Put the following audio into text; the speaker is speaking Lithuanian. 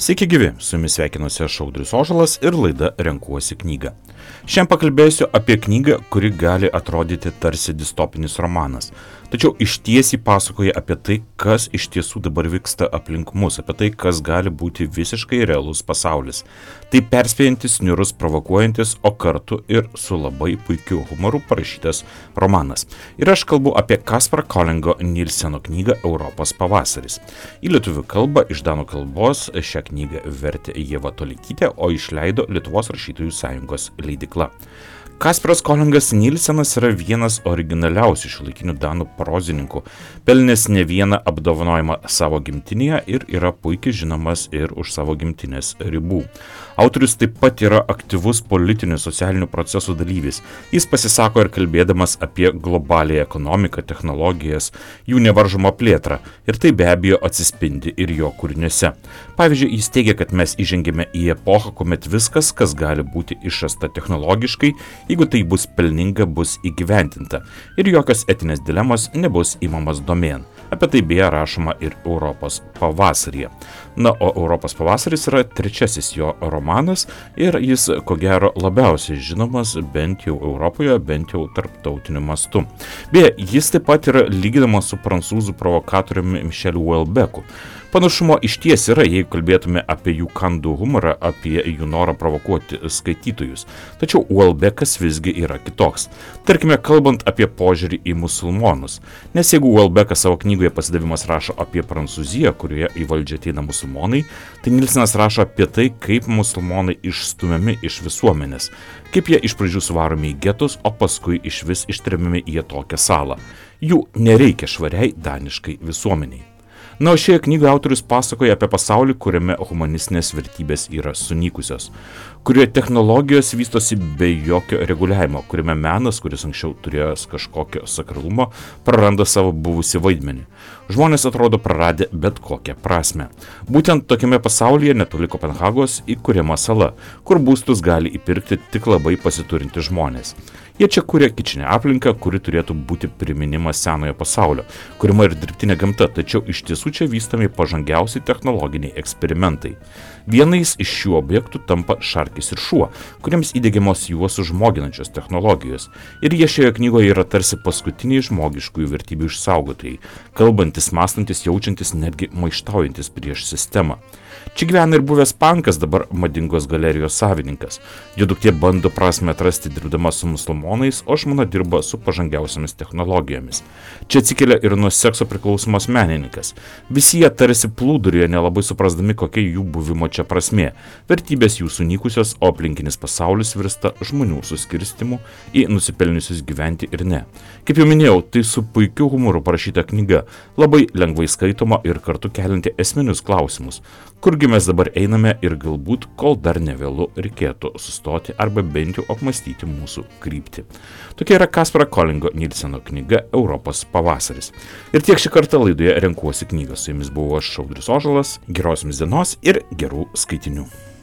Sveiki gyvi, su jumis sveikinuosi aš Audrius Ožalas ir laida Renkuosi knygą. Šiandien pakalbėsiu apie knygą, kuri gali atrodyti tarsi distopinis romanas, tačiau iš tiesiai pasakoja apie tai, kas iš tiesų dabar vyksta aplink mus, apie tai, kas gali būti visiškai realus pasaulis. Tai perspėjantis, niūrus, provokuojantis, o kartu ir su labai puikiu humoru parašytas romanas. Ir aš kalbu apie Kasparo Kolingo Nilseno knygą Europos pavasaris. Į lietuvių kalbą iš danų kalbos šią knygą vertė Ieva Toleikytė, o išleido Lietuvos rašytojų sąjungos leidykla. Kasparas Kolingas Nilsenas yra vienas originaliausių šiuolaikinių danų prozininkų, pelnęs ne vieną apdovanojimą savo gimtinėje ir yra puikiai žinomas ir už savo gimtinės ribų. Autorius taip pat yra aktyvus politinių socialinių procesų dalyvis. Jis pasisako ir kalbėdamas apie globalią ekonomiką, technologijas, jų nevaržomą plėtrą, ir tai be abejo atsispindi ir jo kūriniuose. Pavyzdžiui, jis teigia, kad mes įžengėme į epochą, kuomet viskas, kas gali būti išrasta technologiškai, jeigu tai bus pelninga, bus įgyventinta ir jokios etinės dilemos nebus imamas domėn. Apie tai beje rašoma ir Europos pavasaryje. Na, o Europos pavasaris yra trečiasis jo romanas ir jis, ko gero, labiausiai žinomas bent jau Europoje, bent jau tarptautiniu mastu. Beje, jis taip pat yra lyginamas su prancūzų provokatoriumi Micheliu Houellebecqu. Panašumo išties yra, jeigu kalbėtume apie jų kandų humorą, apie jų norą provokuoti skaitytojus. Tačiau Houellebecqas visgi yra kitoks. Tarkime, kalbant apie požiūrį į musulmonus. Nes jeigu Houellebecqas savo knygoje Pasidavimas rašo apie Prancūziją, kurioje į valdžią ateina musulmonai, tai Nilsenas rašo apie tai, kaip musulmonai išstumiami iš visuomenės, kaip jie iš pradžių suvaromi į getus, o paskui išvis ištremiami į tokią salą. Jų nereikia švariai daniškai visuomeniai. Na, o šioje knygoje autorius pasakoja apie pasaulį, kuriame humanistinės vertybės yra sunykusios, kurioje technologijos vystosi be jokio reguliavimo, kuriame menas, kuris anksčiau turėjęs kažkokio sakralumo, praranda savo buvusį vaidmenį. Žmonės atrodo praradę bet kokią prasme. Būtent tokiame pasaulyje netoli Kopenhagos įkuriama sala, kur būstus gali įpirkti tik labai pasiturinti žmonės. Jie čia kuria kičinę aplinką, kuri turėtų būti priminimas senojo pasaulio, kuriama ir dirbtinė gamta, tačiau iš tiesų čia vystomi pažangiausi technologiniai eksperimentai. Vienais iš šių objektų tampa šarkis ir šuo, kuriems įdiegiamos juos užmoginančios technologijos. Ir jie šioje knygoje yra tarsi paskutiniai žmogiškųjų vertybių išsaugotojai, kalbantis, mąstantis, jaučiantis, netgi maištaujantis prieš sistemą. Čia gyvena ir buvęs pankas, dabar madingos galerijos savininkas. Jo duktė bando prasmę atrasti dirbdama su musulmonais, o žmona dirba su pažangiausiamis technologijomis. Čia atsikelia ir nuo sekso priklausomas menininkas. Visi jie tarsi plūduriuje, nelabai suprasdami, kokia jų buvimo čia prasmė. Vertybės jų sunykusios, o aplinkinis pasaulis virsta žmonių suskirstimu į nusipelniusius gyventi ir ne. Kaip jau minėjau, tai su puikiu humoru parašyta knyga, labai lengvai skaitoma ir kartu kelinti esminius klausimus. Kurgi mes dabar einame ir galbūt, kol dar nevėlu, reikėtų sustoti arba bent jau apmastyti mūsų kryptį. Tokia yra Kasparo Kolingo Nilseno knyga Europos pavasaris. Ir tiek šį kartą laidoje Renkuosi knygą. Su jumis buvau aš Audrius Ožalas. Geros jums dienos ir gerų skaitinių.